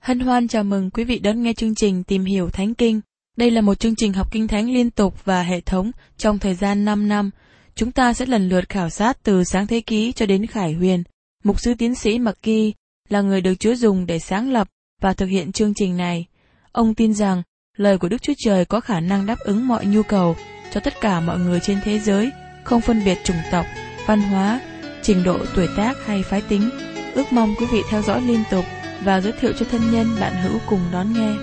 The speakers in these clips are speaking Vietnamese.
Hân hoan chào mừng quý vị đón nghe chương trình Tìm hiểu Thánh Kinh. Đây là một chương trình học Kinh Thánh liên tục và hệ thống trong thời gian 5 năm. Chúng ta sẽ lần lượt khảo sát từ Sáng Thế Ký cho đến Khải Huyền. Mục sư tiến sĩ McGee là người được Chúa dùng để sáng lập và thực hiện chương trình này. Ông tin rằng lời của Đức Chúa Trời có khả năng đáp ứng mọi nhu cầu cho tất cả mọi người trên thế giới, không phân biệt chủng tộc, văn hóa, trình độ tuổi tác hay phái tính. Ước mong quý vị theo dõi liên tục và giới thiệu cho thân nhân bạn hữu cùng đón nghe.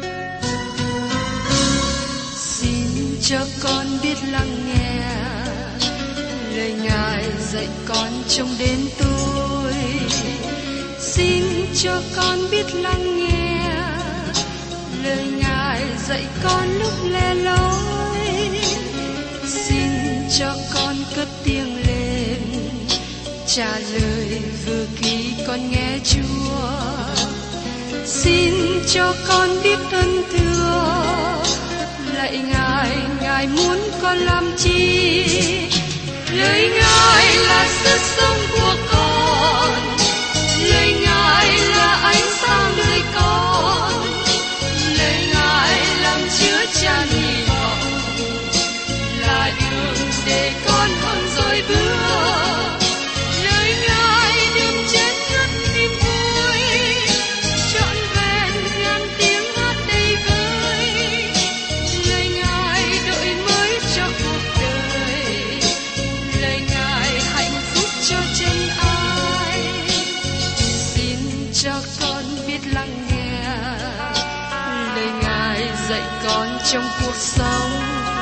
Xin cho con biết lắng nghe lời Ngài dạy con trong đến tôi. Xin cho con biết lắng nghe lời Ngài dạy con lúc lẻ loi. Xin cho con cất tiếng lên trả lời vừa khi con nghe Chúa. Xin cho con biết ơn thưa lạy Ngài, Ngài muốn con làm chi? Lời Ngài là sức sống của con, lời Ngài là ánh sáng đời con, lời Ngài làm chứa chan hy vọng, là đường để con hơn rồi bước. Lời Ngài đem chết ngất niềm vui, trọn vẹn ngàn tiếng hát đầy vơi. Lời Ngài đổi mới cho cuộc đời, lời Ngài hạnh phúc cho chân ai. Xin cho con biết lắng nghe lời Ngài dạy con trong cuộc sống.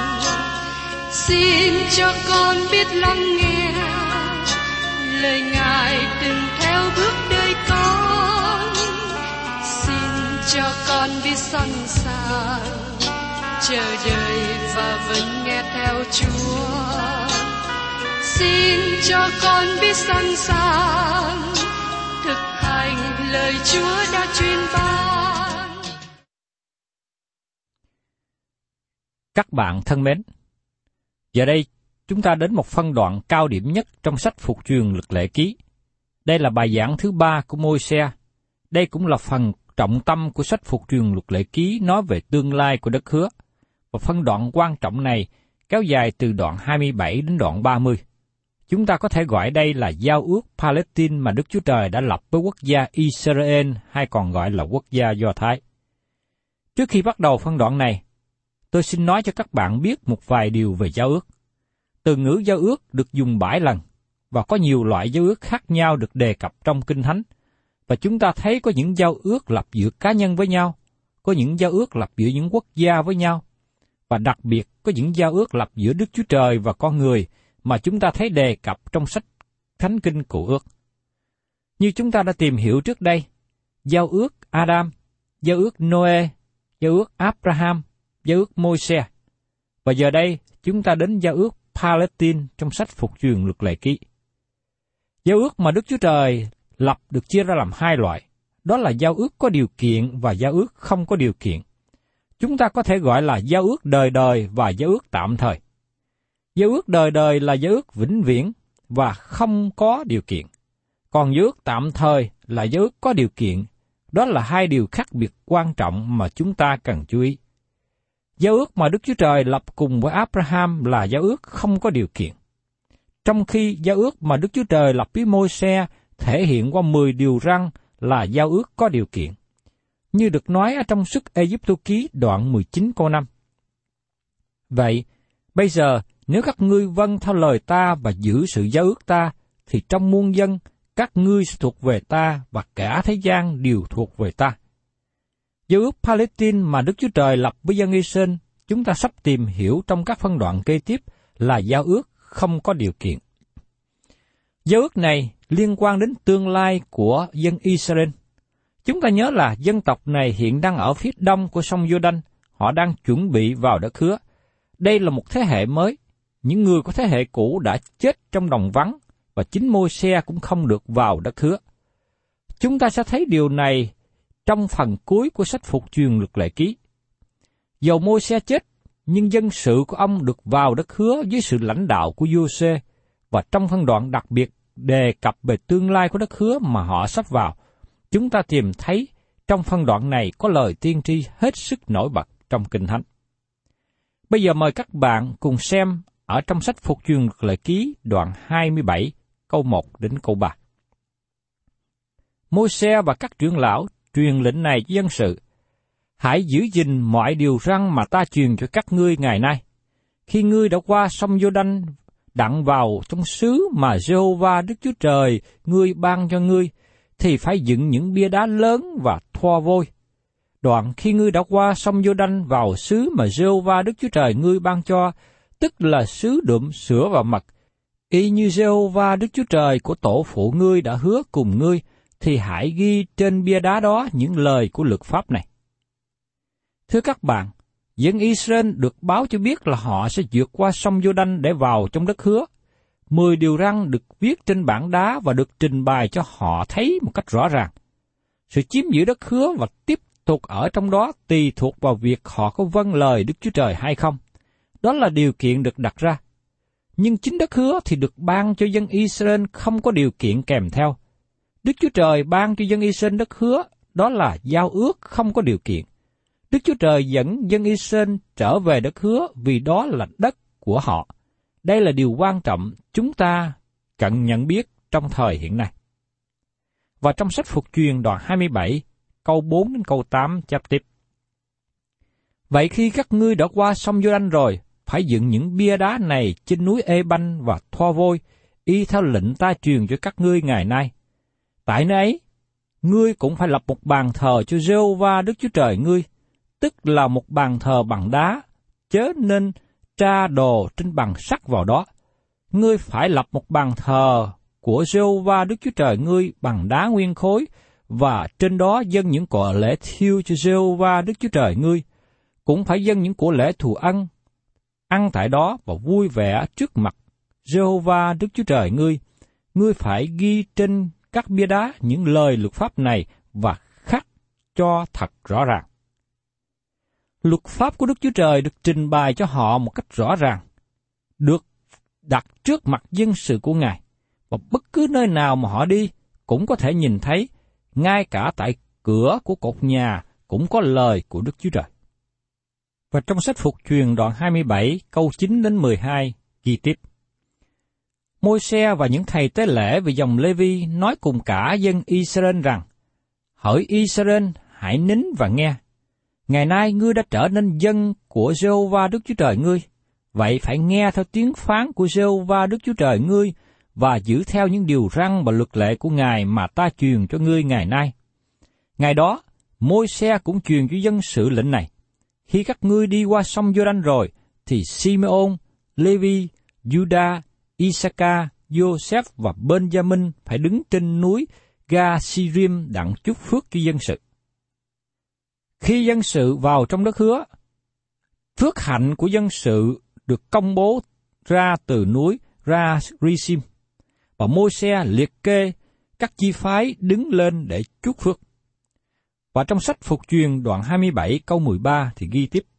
Xin cho con biết lắng nghe lời Ngài từng theo bước đời con. Xin cho con biết sẵn sàng chờ đợi và vẫn nghe theo Chúa. Xin cho con biết sẵn sàng thực hành lời Chúa đã truyền ban. Các bạn thân mến, giờ đây chúng ta đến một phân đoạn cao điểm nhất trong sách Phục Truyền Luật Lệ Ký. Đây là bài giảng thứ 3 của Môi-se. Đây cũng là phần trọng tâm của sách Phục Truyền Luật Lệ Ký nói về tương lai của đất hứa. Và phân đoạn quan trọng này kéo dài từ đoạn 27 đến đoạn 30. Chúng ta có thể gọi đây là giao ước Palestine mà Đức Chúa Trời đã lập với quốc gia Israel hay còn gọi là quốc gia Do Thái. Trước khi bắt đầu phân đoạn này, tôi xin nói cho các bạn biết một vài điều về giao ước. Từ ngữ giao ước được dùng 7 lần, và có nhiều loại giao ước khác nhau được đề cập trong Kinh Thánh. Và chúng ta thấy có những giao ước lập giữa cá nhân với nhau, có những giao ước lập giữa những quốc gia với nhau, và đặc biệt có những giao ước lập giữa Đức Chúa Trời và con người mà chúng ta thấy đề cập trong sách Thánh Kinh Cựu Ước. Như chúng ta đã tìm hiểu trước đây, giao ước Adam, giao ước Noe, giao ước Abraham, giao ước Môi-se. Và giờ đây chúng ta đến giao ước Palestine trong sách Phục Truyền Luật Lệ Ký. Giao ước mà Đức Chúa Trời lập được chia ra làm 2 loại, đó là giao ước có điều kiện và giao ước không có điều kiện. Chúng ta có thể gọi là giao ước đời đời và giao ước tạm thời. Giao ước đời đời là giao ước vĩnh viễn và không có điều kiện. Còn giao ước tạm thời là giao ước có điều kiện. Đó là 2 điều khác biệt quan trọng mà chúng ta cần chú ý. Giao ước mà Đức Chúa Trời lập cùng với Abraham là giao ước không có điều kiện. Trong khi giao ước mà Đức Chúa Trời lập với Môi-se thể hiện qua 10 điều răn là giao ước có điều kiện. Như được nói ở trong Xuất Ê-díp-tô ký đoạn 19 câu 5. Vậy, bây giờ nếu các ngươi vâng theo lời ta và giữ sự giao ước ta, thì trong muôn dân các ngươi sẽ thuộc về ta và cả thế gian đều thuộc về ta. Giao ước Palestine mà Đức Chúa Trời lập với dân Israel, chúng ta sắp tìm hiểu trong các phân đoạn kế tiếp là giao ước không có điều kiện. Giao ước này liên quan đến tương lai của dân Israel. Chúng ta nhớ là dân tộc này hiện đang ở phía đông của sông Giô-đanh, họ đang chuẩn bị vào đất hứa. Đây là một thế hệ mới, những người của thế hệ cũ đã chết trong đồng vắng, và chính Môi-se cũng không được vào đất hứa. Chúng ta sẽ thấy điều này trong phần cuối của sách Phục Truyền Luật Lệ Ký. Dầu Môi-se chết, nhưng dân sự của ông được vào đất hứa dưới sự lãnh đạo của Giô-se, và trong phân đoạn đặc biệt đề cập về tương lai của đất hứa mà họ sắp vào, chúng ta tìm thấy Trong phân đoạn này có lời tiên tri hết sức nổi bật trong Kinh Thánh. Bây giờ mời các bạn cùng xem ở trong sách Phục truyền Luật Lệ Ký đoạn 27 câu 1 đến câu 3. Môi-se và các trưởng lão truyền lệnh này cho dân sự: hãy giữ gìn mọi điều răn mà ta truyền cho các ngươi ngày nay. Khi ngươi đã qua sông Giô-đanh đặng vào trong xứ mà Giê-hô-va Đức Chúa Trời ngươi ban cho ngươi, thì phải dựng những bia đá lớn và thoa vôi. Đoạn khi ngươi đã qua sông Giô-đanh vào xứ mà Giê-hô-va Đức Chúa Trời ngươi ban cho, tức là xứ đượm sữa và mật, y như Giê-hô-va Đức Chúa Trời của tổ phụ ngươi đã hứa cùng ngươi, thì hãy ghi trên bia đá đó những lời của luật pháp này. Thưa các bạn, dân Israel được báo cho biết là họ sẽ vượt qua sông Giô-đanh để vào trong đất hứa. 10 điều răn được viết trên bảng đá và được trình bày cho họ thấy một cách rõ ràng. Sự chiếm giữ đất hứa và tiếp tục ở trong đó tùy thuộc vào việc họ có vâng lời Đức Chúa Trời hay không. Đó là điều kiện được đặt ra. Nhưng chính đất hứa thì được ban cho dân Israel không có điều kiện kèm theo. Đức Chúa Trời ban cho dân Israel đất hứa, đó là giao ước không có điều kiện. Đức Chúa Trời dẫn dân Israel trở về đất hứa vì đó là đất của họ. Đây là điều quan trọng chúng ta cần nhận biết trong thời hiện nay. Và trong sách Phục truyền đoạn 27, câu 4 đến câu 8 chép tiếp. Vậy khi các ngươi đã qua sông Giô-đanh rồi, phải dựng những bia đá này trên núi Ê-banh và thoa vôi, y theo lệnh ta truyền cho các ngươi ngày nay. Tại nơi ấy, ngươi cũng phải lập một bàn thờ cho Giê-hô-va Đức Chúa Trời ngươi, tức là một bàn thờ bằng đá, chớ nên tra đồ trên bằng sắt vào đó. Ngươi phải lập một bàn thờ của Giê-hô-va Đức Chúa Trời ngươi bằng đá nguyên khối, và trên đó dâng những của lễ thiêu cho Giê-hô-va Đức Chúa Trời ngươi, cũng phải dâng những của lễ thù ân, ăn tại đó và vui vẻ trước mặt Giê-hô-va Đức Chúa Trời ngươi. Ngươi phải ghi trên các bia đá những lời luật pháp này và khắc cho thật rõ ràng. Luật pháp của Đức Chúa Trời được trình bày cho họ một cách rõ ràng, được đặt trước mặt dân sự của Ngài, và bất cứ nơi nào mà họ đi cũng có thể nhìn thấy, ngay cả tại cửa của cột nhà cũng có lời của Đức Chúa Trời. Và trong sách Phục truyền đoạn 27 câu 9 đến 12 ghi tiếp: Môi-se và những thầy tế lễ về dòng Lê-vi nói cùng cả dân Israel rằng: hỡi Israel, hãy nín và nghe. Ngày nay ngươi đã trở nên dân của Giê-hô-va Đức Chúa Trời ngươi, vậy phải nghe theo tiếng phán của Giê-hô-va Đức Chúa Trời ngươi và giữ theo những điều răn và luật lệ của Ngài mà ta truyền cho ngươi ngày nay. Ngày đó, Môi-se cũng truyền cho dân sự lệnh này: khi các ngươi đi qua sông Giô-đanh rồi, thì Simeon, Lê-vi, Giuđa, Isaka, Joseph và Benjamin phải đứng trên núi Ga-si-rim đặng chúc phước cho dân sự. Khi dân sự vào trong đất hứa, phước hạnh của dân sự được công bố ra từ núi Ra-ri-sim, và Môi-se liệt kê các chi phái đứng lên để chúc phước. Và trong sách Phục truyền đoạn 27 câu 13 thì ghi tiếp: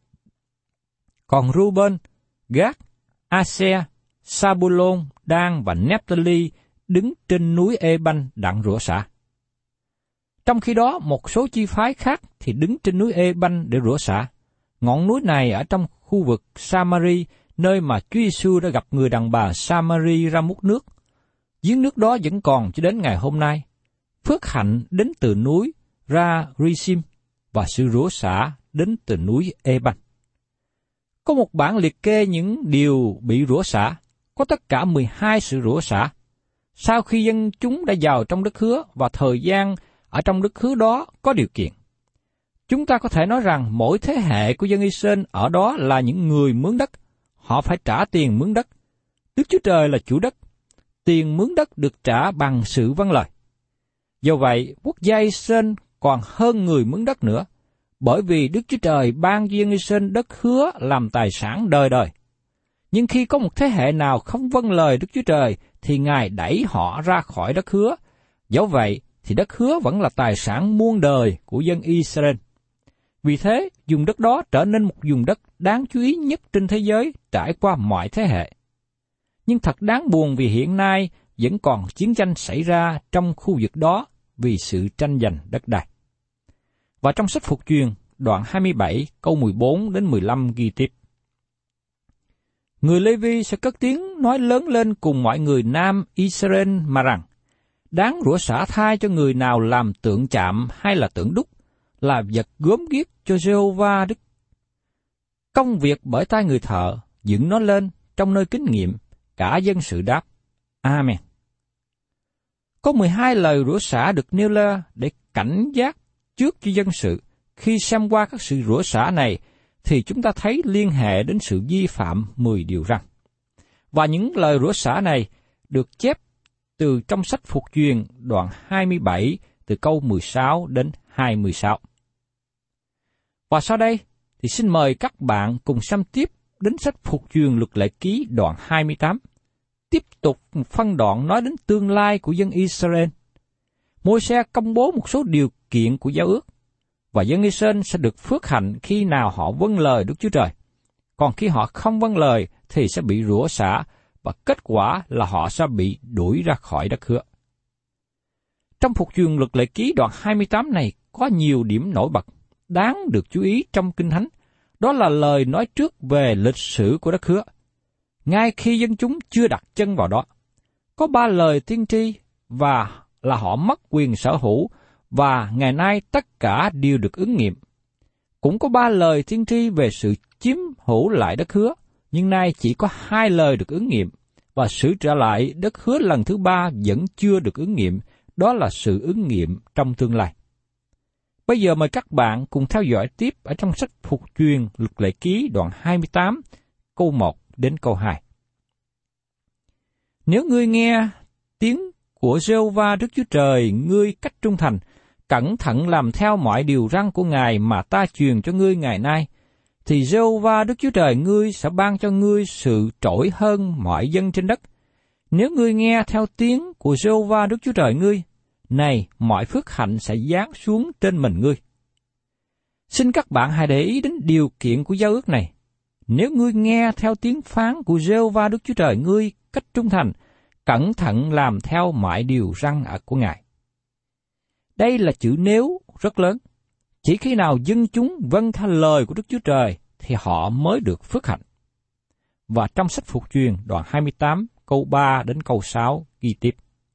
Còn Reuben, Gad, Ase, Sa-bu-lôn, Dan và Nephtali đứng trên núi Ê-banh đặng rửa xả. Trong khi đó, một số chi phái khác thì đứng trên núi Ê-banh để rửa xả. Ngọn núi này ở trong khu vực Samari, nơi mà Chúa Giêsu đã gặp người đàn bà Samari ra múc nước. Giếng nước đó vẫn còn cho đến ngày hôm nay. Phước hạnh đến từ núi Ra-ri-sim và sự rửa xả đến từ núi Ê-banh. Có một bảng liệt kê những điều bị rửa xả, có tất cả 12 sự rửa xả. Sau khi dân chúng đã vào trong đất hứa và thời gian ở trong đất hứa đó có điều kiện, chúng ta có thể nói rằng mỗi thế hệ của dân Israel ở đó là những người mướn đất. Họ phải trả tiền mướn đất. Đức Chúa Trời là chủ đất. Tiền mướn đất được trả bằng sự vâng lời. Do vậy, quốc gia Israel còn hơn người mướn đất nữa, bởi vì Đức Chúa Trời ban cho dân Israel đất hứa làm tài sản đời đời. Nhưng khi có một thế hệ nào không vâng lời Đức Chúa Trời, thì Ngài đẩy họ ra khỏi đất hứa. Dẫu vậy, thì đất hứa vẫn là tài sản muôn đời của dân Israel. Vì thế, vùng đất đó trở nên một vùng đất đáng chú ý nhất trên thế giới trải qua mọi thế hệ. Nhưng thật đáng buồn vì hiện nay vẫn còn chiến tranh xảy ra trong khu vực đó vì sự tranh giành đất đai. Và trong sách Phục Truyền, đoạn 27, câu 14 đến 15 ghi tiếp. Người Lê-vi sẽ cất tiếng nói lớn lên cùng mọi người nam Israel mà rằng, đáng rủa xả thai cho người nào làm tượng chạm hay là tượng đúc, là vật gớm ghiếc cho Giê-hô-va Đức. Công việc bởi tay người thợ, dựng nó lên trong nơi kinh nghiệm, cả dân sự đáp, Amen. Có 12 lời rủa xả được nêu ra để cảnh giác trước cho dân sự. Khi xem qua các sự rủa xả này, thì chúng ta thấy liên hệ đến sự vi phạm 10 điều răn. Và những lời rủa xả này được chép từ trong sách Phục Truyền đoạn 27 từ câu 16 đến 26. Và sau đây thì xin mời các bạn cùng xem tiếp đến sách Phục Truyền Luật Lệ Ký đoạn 28. Tiếp tục phân đoạn nói đến tương lai của dân Israel. Môi-se công bố một số điều kiện của giao ước, và dân Israel sẽ được phước hạnh khi nào họ vâng lời Đức Chúa Trời. Còn khi họ không vâng lời thì sẽ bị rủa xả, và kết quả là họ sẽ bị đuổi ra khỏi đất hứa. Trong Phục Truyền Luật Lệ Ký đoạn 28 này có nhiều điểm nổi bật, đáng được chú ý trong Kinh Thánh. Đó là lời nói trước về lịch sử của đất hứa, ngay khi dân chúng chưa đặt chân vào đó. Có 3 lời tiên tri và là họ mất quyền sở hữu, và ngày nay tất cả đều được ứng nghiệm. Cũng có 3 lời tiên tri về sự chiếm hữu lại đất hứa, nhưng nay chỉ có 2 lời được ứng nghiệm, và sự trở lại đất hứa lần thứ 3 vẫn chưa được ứng nghiệm, đó là sự ứng nghiệm trong tương lai. Bây giờ mời các bạn cùng theo dõi tiếp ở trong sách Phục Truyền Luật Lệ Ký đoạn 28, câu 1 đến câu 2. Nếu ngươi nghe tiếng của Giê-hô-va Đức Chúa Trời ngươi cách trung thành, cẩn thận làm theo mọi điều răn của Ngài mà ta truyền cho ngươi ngày nay, thì Giê-hô-va Đức Chúa Trời ngươi sẽ ban cho ngươi sự trỗi hơn mọi dân trên đất. Nếu ngươi nghe theo tiếng của Giê-hô-va Đức Chúa Trời ngươi, này mọi phước hạnh sẽ giáng xuống trên mình ngươi. Xin các bạn hãy để ý đến điều kiện của giao ước này. Nếu ngươi nghe theo tiếng phán của Giê-hô-va Đức Chúa Trời ngươi cách trung thành, cẩn thận làm theo mọi điều răn của Ngài. Đây là chữ nếu rất lớn. Chỉ khi nào dân chúng vâng theo lời của Đức Chúa Trời thì họ mới được phước hạnh. Và trong sách Phục Truyền đoạn 28 câu 3 đến câu 6 ghi tiếp.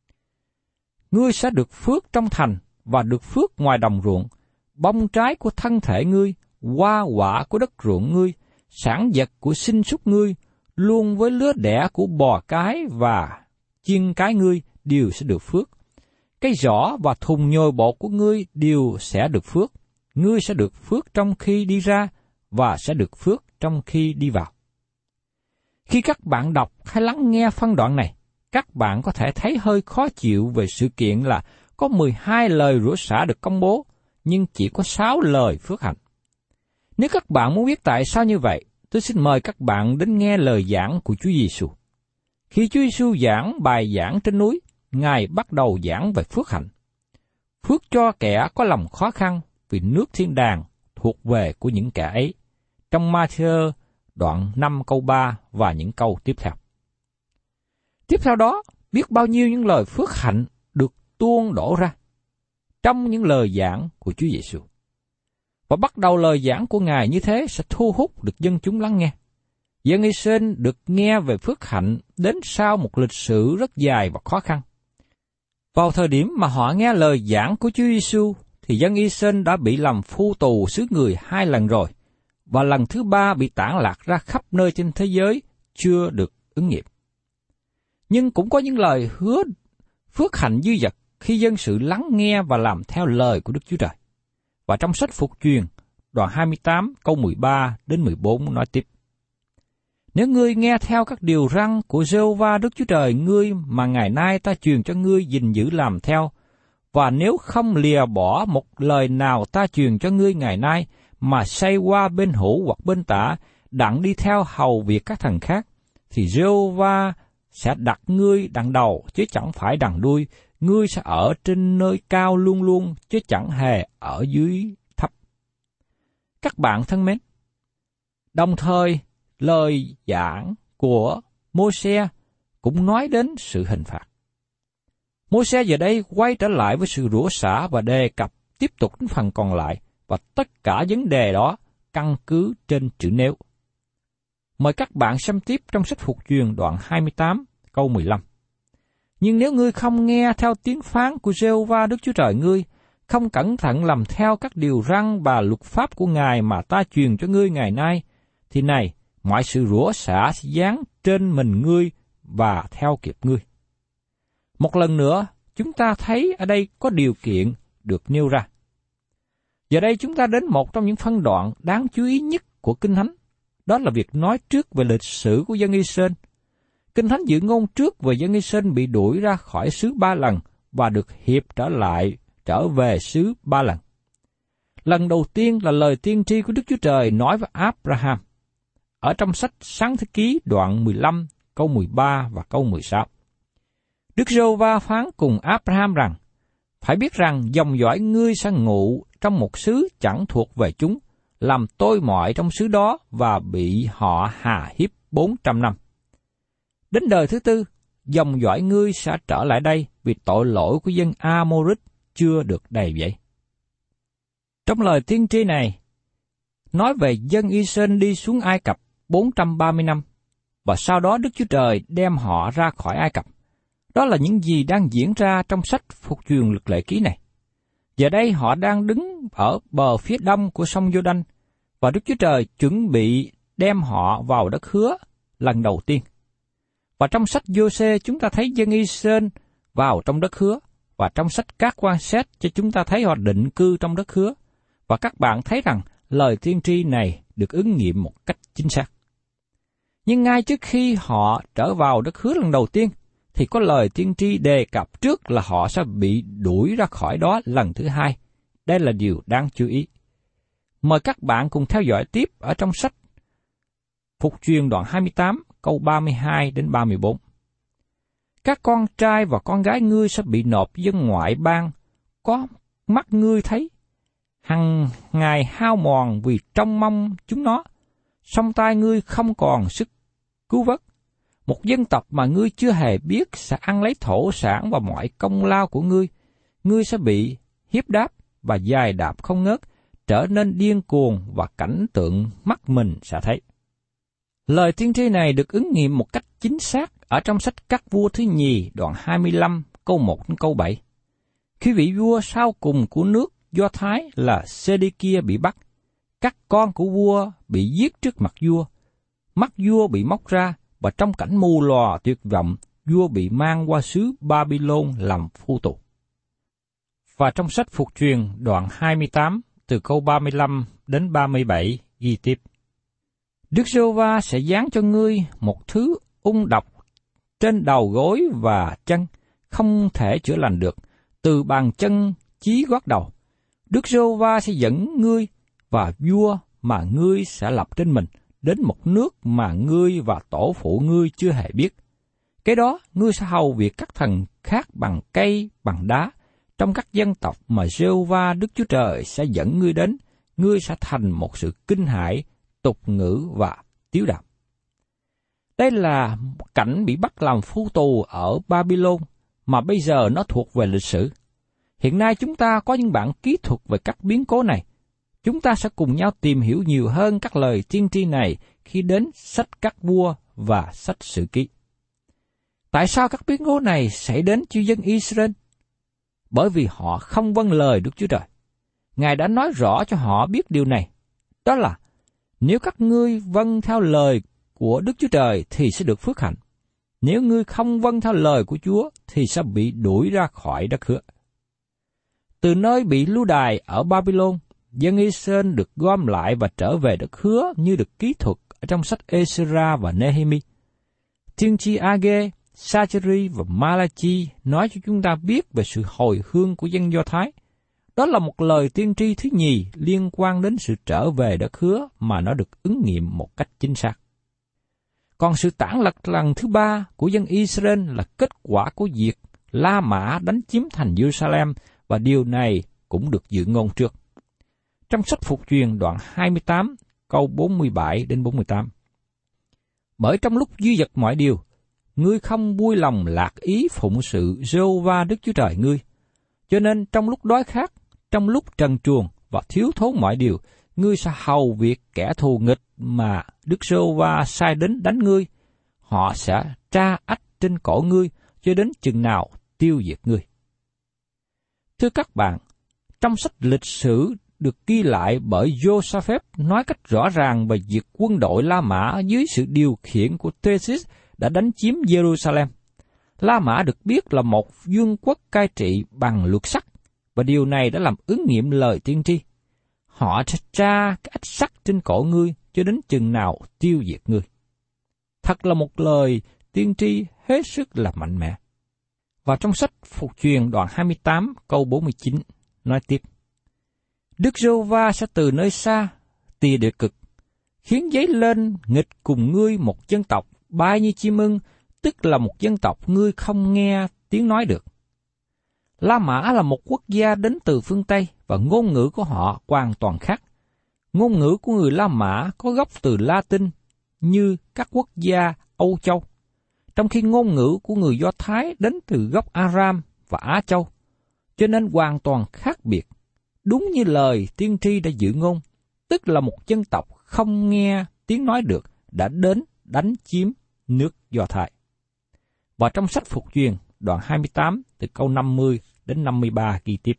Ngươi sẽ được phước trong thành và được phước ngoài đồng ruộng, bông trái của thân thể ngươi, hoa quả của đất ruộng ngươi, sản vật của sinh súc ngươi, luôn với lứa đẻ của bò cái và chiên cái ngươi đều sẽ được phước. Cái giỏ và thùng nhồi bột của ngươi đều sẽ được phước. Ngươi sẽ được phước trong khi đi ra và sẽ được phước trong khi đi vào. Khi các bạn đọc hay lắng nghe phân đoạn này, các bạn có thể thấy hơi khó chịu về sự kiện là có 12 lời rủa xả được công bố, nhưng chỉ có 6 lời phước hạnh. Nếu các bạn muốn biết tại sao như vậy, tôi xin mời các bạn đến nghe lời giảng của Chúa Giêsu. Khi Chúa Giêsu giảng bài giảng trên núi, Ngài bắt đầu giảng về phước hạnh. Phước cho kẻ có lòng khó khăn, vì nước thiên đàng thuộc về của những kẻ ấy. Trong Ma-thi-ơ đoạn 5 câu 3 và những câu tiếp theo. Tiếp theo đó, biết bao nhiêu những lời phước hạnh được tuôn đổ ra trong những lời giảng của Chúa Giêsu. Và bắt đầu lời giảng của Ngài như thế sẽ thu hút được dân chúng lắng nghe. Dân Israel được nghe về phước hạnh đến sau một lịch sử rất dài và khó khăn. Vào thời điểm mà họ nghe lời giảng của Chúa Giêsu, thì dân Israel đã bị làm phu tù xứ người 2 lần rồi, và lần thứ 3 bị tản lạc ra khắp nơi trên thế giới chưa được ứng nghiệm. Nhưng cũng có những lời hứa phước hạnh dư dật khi dân sự lắng nghe và làm theo lời của Đức Chúa Trời. Và trong sách Phục Truyền, đoạn 28 câu 13 đến 14 nói tiếp. Nếu ngươi nghe theo các điều răn của Giê-hô-va Đức Chúa Trời ngươi mà ngày nay ta truyền cho ngươi gìn giữ làm theo, và nếu không lìa bỏ một lời nào ta truyền cho ngươi ngày nay, mà xoay qua bên hữu hoặc bên tả, đặng đi theo hầu việc các thần khác, thì Giê-hô-va sẽ đặt ngươi đằng đầu chứ chẳng phải đằng đuôi, ngươi sẽ ở trên nơi cao luôn luôn chứ chẳng hề ở dưới thấp. Các bạn thân mến, đồng thời lời giảng của Môi-se cũng nói đến sự hình phạt. Môi-se giờ đây quay trở lại với sự rủa xả và đề cập tiếp tục đến phần còn lại và tất cả vấn đề đó căn cứ trên chữ nếu. Mời các bạn xem tiếp trong sách Phục Truyền đoạn 28 câu 15. Nhưng nếu ngươi không nghe theo tiếng phán của Giê-hô-va Đức Chúa Trời ngươi, không cẩn thận làm theo các điều răn và luật pháp của Ngài mà ta truyền cho ngươi ngày nay, thì này, mọi sự rủa xả sẽ giáng trên mình ngươi và theo kịp ngươi. Một lần nữa, chúng ta thấy ở đây có điều kiện được nêu ra. Giờ đây chúng ta đến một trong những phân đoạn đáng chú ý nhất của Kinh Thánh, đó là việc nói trước về lịch sử của dân Israel. Kinh Thánh dự ngôn trước về dân Israel bị đuổi ra khỏi xứ 3 lần và được hiệp trở về xứ 3 lần. Lần đầu tiên là lời tiên tri của Đức Chúa Trời nói với Abraham, ở trong sách Sáng Thế Ký đoạn 15, câu 13 và câu 16. Đức Giê-hô-va phán cùng Abraham rằng, phải biết rằng dòng dõi ngươi sẽ ngụ trong một xứ chẳng thuộc về chúng, làm tôi mọi trong xứ đó và bị họ hà hiếp 400 năm. Đến đời thứ tư, dòng dõi ngươi sẽ trở lại đây vì tội lỗi của dân A-mô-rít chưa được đầy dẫy. Trong lời tiên tri này, nói về dân Israel đi xuống Ai Cập 430 năm, và sau đó Đức Chúa Trời đem họ ra khỏi Ai Cập. Đó là những gì đang diễn ra trong sách Phục Truyền Luật Lệ Ký này. Giờ đây họ đang đứng ở bờ phía đông của sông Giô-đanh, và Đức Chúa Trời chuẩn bị đem họ vào đất hứa lần đầu tiên. Và trong sách Giô-xê chúng ta thấy dân Israel vào trong đất hứa, và trong sách Các Quan Xét cho chúng ta thấy họ định cư trong đất hứa. Và các bạn thấy rằng lời tiên tri này được ứng nghiệm một cách chính xác. Nhưng ngay trước khi họ trở vào đất hứa lần đầu tiên, thì có lời tiên tri đề cập trước là họ sẽ bị đuổi ra khỏi đó lần thứ hai. Đây là điều đáng chú ý. Mời các bạn cùng theo dõi tiếp ở trong sách Phục Truyền đoạn 28, câu 32 đến 34. Các con trai và con gái ngươi sẽ bị nộp dân ngoại bang, có mắt ngươi thấy, hằng ngày hao mòn vì trông mong chúng nó, song tai ngươi không còn sức cứu vớt. Một dân tộc mà ngươi chưa hề biết sẽ ăn lấy thổ sản và mọi công lao của ngươi. Ngươi sẽ bị hiếp đáp và giày đạp không ngớt, trở nên điên cuồng và cảnh tượng mắt mình sẽ thấy. Lời tiên tri này được ứng nghiệm một cách chính xác ở trong sách Các Vua Thứ Nhì đoạn 25 câu 1 đến câu 7. Khi vị vua sau cùng của nước Do Thái là Sê-đê-kia bị bắt, các con của vua bị giết trước mặt vua, mắt vua bị móc ra, và trong cảnh mù lòa tuyệt vọng, vua bị mang qua xứ Babylon làm phu tù. Và trong sách Phục Truyền đoạn 28 từ câu 35 đến 37 ghi tiếp: Đức Giê-hô-va sẽ giáng cho ngươi một thứ ung độc trên đầu gối và chân, không thể chữa lành được, từ bàn chân chí gót đầu. Đức Giê-hô-va sẽ dẫn ngươi và vua mà ngươi sẽ lập trên mình đến một nước mà ngươi và tổ phụ ngươi chưa hề biết. Cái đó ngươi sẽ hầu việc các thần khác bằng cây, bằng đá, trong các dân tộc mà Giê-hô-va Đức Chúa Trời sẽ dẫn ngươi đến, ngươi sẽ thành một sự kinh hãi, tục ngữ và tiếu đạo. Đây là cảnh bị bắt làm phu tù ở Babylon mà bây giờ nó thuộc về lịch sử. Hiện nay chúng ta có những bản kỹ thuật về các biến cố này. Chúng ta sẽ cùng nhau tìm hiểu nhiều hơn các lời tiên tri này khi đến sách Các Vua và sách Sử Ký. Tại sao các biến cố này xảy đến cho dân Israel? Bởi vì họ không vâng lời Đức Chúa Trời. Ngài đã nói rõ cho họ biết điều này. Đó là, nếu các ngươi vâng theo lời của Đức Chúa Trời thì sẽ được phước hạnh. Nếu ngươi không vâng theo lời của Chúa thì sẽ bị đuổi ra khỏi đất hứa. Từ nơi bị lưu đày ở Babylon, dân Israel được gom lại và trở về đất hứa như được ký thuật ở trong sách Ê-sê-ra và Nê-hê-mi. Tiên tri A-gê, Sa-chê-ri và Ma-la-chi nói cho chúng ta biết về sự hồi hương của dân Do Thái. Đó là một lời tiên tri thứ nhì liên quan đến sự trở về đất hứa mà nó được ứng nghiệm một cách chính xác. Còn sự tản lật lần thứ ba của dân Israel là kết quả của việc La Mã đánh chiếm thành Jerusalem, và điều này cũng được dự ngôn trước. Trong sách Phục Truyền đoạn 28, câu 47 đến 48. Bởi trong lúc duy vật mọi điều, ngươi không vui lòng lạc ý phụng sự Giê-hô-va Đức Chúa Trời ngươi, cho nên trong lúc đói khát, trong lúc trần truồng và thiếu thốn mọi điều, ngươi sẽ hầu việc kẻ thù nghịch mà Đức Giê-hô-va sai đến đánh ngươi. Họ sẽ tra ách trên cổ ngươi cho đến chừng nào tiêu diệt ngươi. Thưa các bạn, trong sách lịch sử được ghi lại bởi Josaphat nói cách rõ ràng về việc quân đội La Mã dưới sự điều khiển của Thesis đã đánh chiếm Jerusalem. La Mã được biết là một vương quốc cai trị bằng luật sắt, và điều này đã làm ứng nghiệm lời tiên tri. Họ sẽ tra cái ách sắt trên cổ ngươi cho đến chừng nào tiêu diệt ngươi. Thật là một lời tiên tri hết sức là mạnh mẽ. Và trong sách Phục Truyền đoạn 28 câu 49 nói tiếp: Đức Giê-hô-va sẽ từ nơi xa, tìa địa cực, khiến dấy lên nghịch cùng ngươi một dân tộc bay như chim ưng, tức là một dân tộc ngươi không nghe tiếng nói được. La Mã là một quốc gia đến từ phương Tây và ngôn ngữ của họ hoàn toàn khác. Ngôn ngữ của người La Mã có gốc từ Latin như các quốc gia Âu Châu, trong khi ngôn ngữ của người Do Thái đến từ gốc Aram và Á Châu, cho nên hoàn toàn khác biệt. Đúng như lời tiên tri đã dự ngôn, tức là một dân tộc không nghe tiếng nói được đã đến đánh chiếm nước Do Thái. Và trong sách Phục Truyền đoạn 28 từ câu 50 đến 53 ghi tiếp: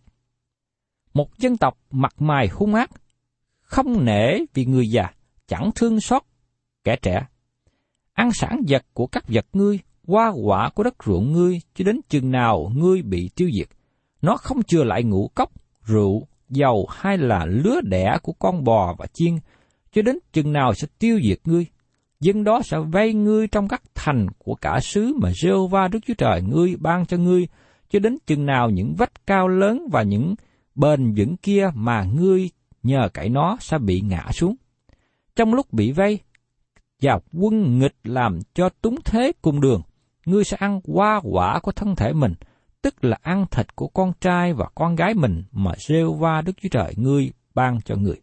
Một dân tộc mặt mày hung ác, không nể vì người già, chẳng thương xót kẻ trẻ, ăn sản vật của các vật ngươi, hoa quả của đất ruộng ngươi, cho đến chừng nào ngươi bị tiêu diệt. Nó không chừa lại ngũ cốc, rượu, dầu hay là lứa đẻ của con bò và chiên, cho đến chừng nào sẽ tiêu diệt ngươi. Dân đó sẽ vây ngươi trong các thành của cả xứ mà Giê-hô-va Đức Chúa Trời ngươi ban cho ngươi, cho đến chừng nào những vách cao lớn và những bền vững kia mà ngươi nhờ cậy nó sẽ bị ngã xuống. Trong lúc bị vây, và quân nghịch làm cho túng thế cùng đường, ngươi sẽ ăn hoa quả của thân thể mình, tức là ăn thịt của con trai và con gái mình mà Giê-hô-va Đức Chúa Trời ngươi ban cho ngươi.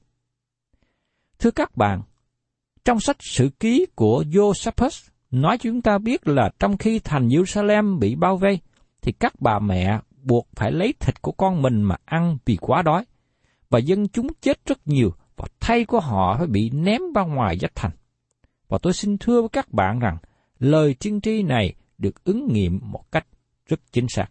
Thưa các bạn, trong sách Sử ký của Josaphat nói cho chúng ta biết là trong khi thành Jerusalem bị bao vây, thì các bà mẹ buộc phải lấy thịt của con mình mà ăn vì quá đói, và dân chúng chết rất nhiều, và thây của họ phải bị ném ra ngoài dách thành. Và tôi xin thưa với các bạn rằng, lời tiên tri này được ứng nghiệm một cách rất chính xác.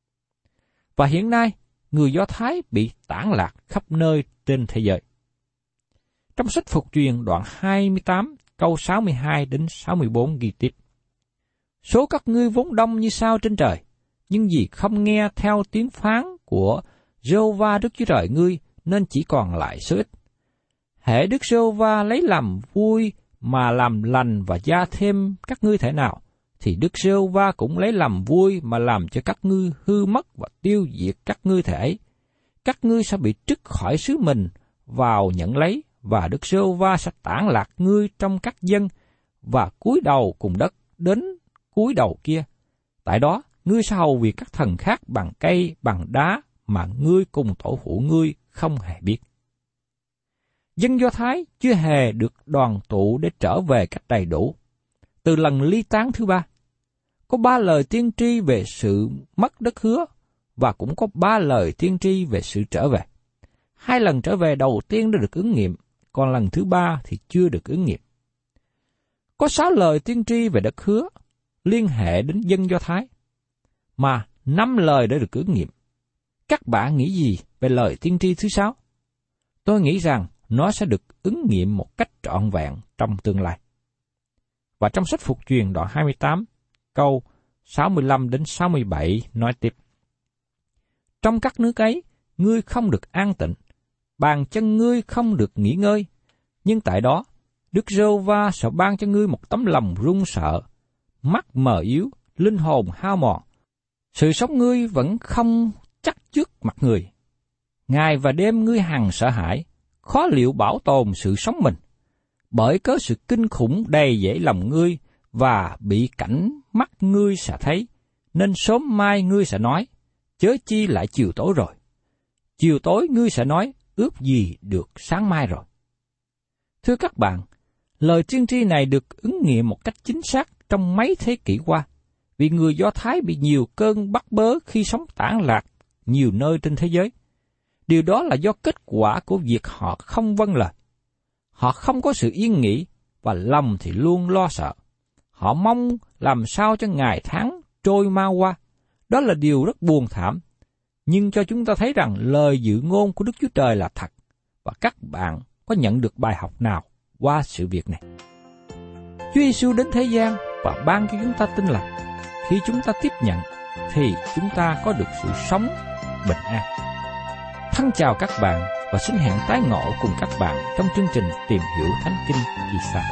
Và hiện nay, người Do Thái bị tản lạc khắp nơi trên thế giới. Trong sách Phục Truyền đoạn 28 câu 62 đến 64 ghi tiếp: Số các ngươi vốn đông như sao trên trời, nhưng vì không nghe theo tiếng phán của Giê-hô-va Đức Chúa Trời ngươi, nên chỉ còn lại số ít. Hễ Đức Giê-hô-va lấy làm vui mà làm lành và gia thêm các ngươi thể nào, thì Đức Giê-hô-va cũng lấy làm vui mà làm cho các ngươi hư mất và tiêu diệt các ngươi thể ấy. Các ngươi sẽ bị trút khỏi xứ mình vào nhận lấy, và Đức Giê-hô-va sẽ tản lạc ngươi trong các dân, và cúi đầu cùng đất đến cúi đầu kia. Tại đó, ngươi sẽ hầu việc các thần khác bằng cây, bằng đá mà ngươi cùng tổ phụ ngươi không hề biết. Dân Do Thái chưa hề được đoàn tụ để trở về cách đầy đủ. Từ lần ly tán thứ 3, có 3 lời tiên tri về sự mất đất hứa, và cũng có 3 lời tiên tri về sự trở về. 2 lần trở về đầu tiên đã được ứng nghiệm, còn lần thứ 3 thì chưa được ứng nghiệm. Có 6 lời tiên tri về đất hứa liên hệ đến dân Do Thái, mà 5 lời đã được ứng nghiệm. Các bạn nghĩ gì về lời tiên tri thứ 6? Tôi nghĩ rằng nó sẽ được ứng nghiệm một cách trọn vẹn trong tương lai. Và trong sách Phục Truyền đoạn 28, câu 65 đến 67 nói tiếp: Trong các nước ấy, ngươi không được an tịnh, bàn chân ngươi không được nghỉ ngơi, nhưng tại đó, Đức Giê-hô-va sẽ ban cho ngươi một tấm lòng run sợ, mắt mờ yếu, linh hồn hao mòn. Sự sống ngươi vẫn không chắc trước mặt người. Ngày và đêm ngươi hằng sợ hãi, khó liệu bảo tồn sự sống mình, bởi cớ sự kinh khủng đầy dẫy lòng ngươi và bị cảnh mắt ngươi sẽ thấy, nên sớm mai ngươi sẽ nói, chớ chi lại chiều tối rồi. Chiều tối ngươi sẽ nói, ước gì được sáng mai rồi. Thưa các bạn, lời tiên tri này được ứng nghiệm một cách chính xác trong mấy thế kỷ qua, vì người Do Thái bị nhiều cơn bắt bớ khi sống tản lạc nhiều nơi trên thế giới. Điều đó là do kết quả của việc họ không vâng lời. Họ không có sự yên nghỉ và lòng thì luôn lo sợ. Họ mong làm sao cho ngày tháng trôi mau qua. Đó là điều rất buồn thảm. Nhưng cho chúng ta thấy rằng lời dự ngôn của Đức Chúa Trời là thật. Và các bạn có nhận được bài học nào qua sự việc này? Chúa Giêsu đến thế gian và ban cho chúng ta tin lành. Khi chúng ta tiếp nhận thì chúng ta có được sự sống bình an. Thân chào các bạn và xin hẹn tái ngộ cùng các bạn trong chương trình Tìm Hiểu Thánh Kinh kỳ sau.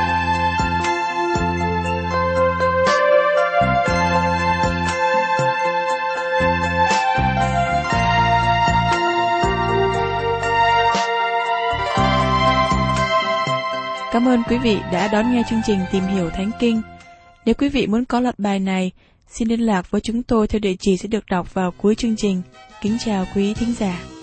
Cảm ơn quý vị đã đón nghe chương trình Tìm Hiểu Thánh Kinh. Nếu quý vị muốn có loạt bài này, xin liên lạc với chúng tôi theo địa chỉ sẽ được đọc vào cuối chương trình. Kính chào quý thính giả.